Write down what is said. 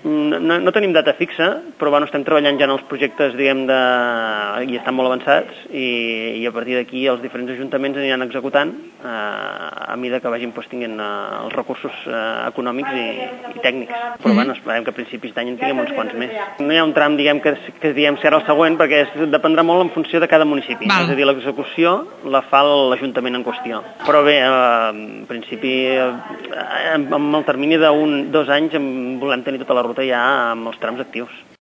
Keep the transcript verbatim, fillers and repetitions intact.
No, no tenim data fixa, però bueno, estem treballant ja en els projectes, diguem, de... i estan molt avançats, i, i a partir d'aquí els diferents ajuntaments aniran executant eh, a mesura que vagin pues, tinguent eh, els recursos eh, econòmics i, i tècnics. Però mm-hmm. bueno, esperem que a principis d'any en tinguem uns quants més. No hi ha un tram, diguem, que, que diguem serà el següent, perquè és, dependrà molt en funció de cada municipi. Val. És a dir, l'execució la fa l'Ajuntament en qüestió. Però bé, eh, en principi, eh, amb el termini d'un, dos anys, volem tenir tota la ruta ja amb els trams actius.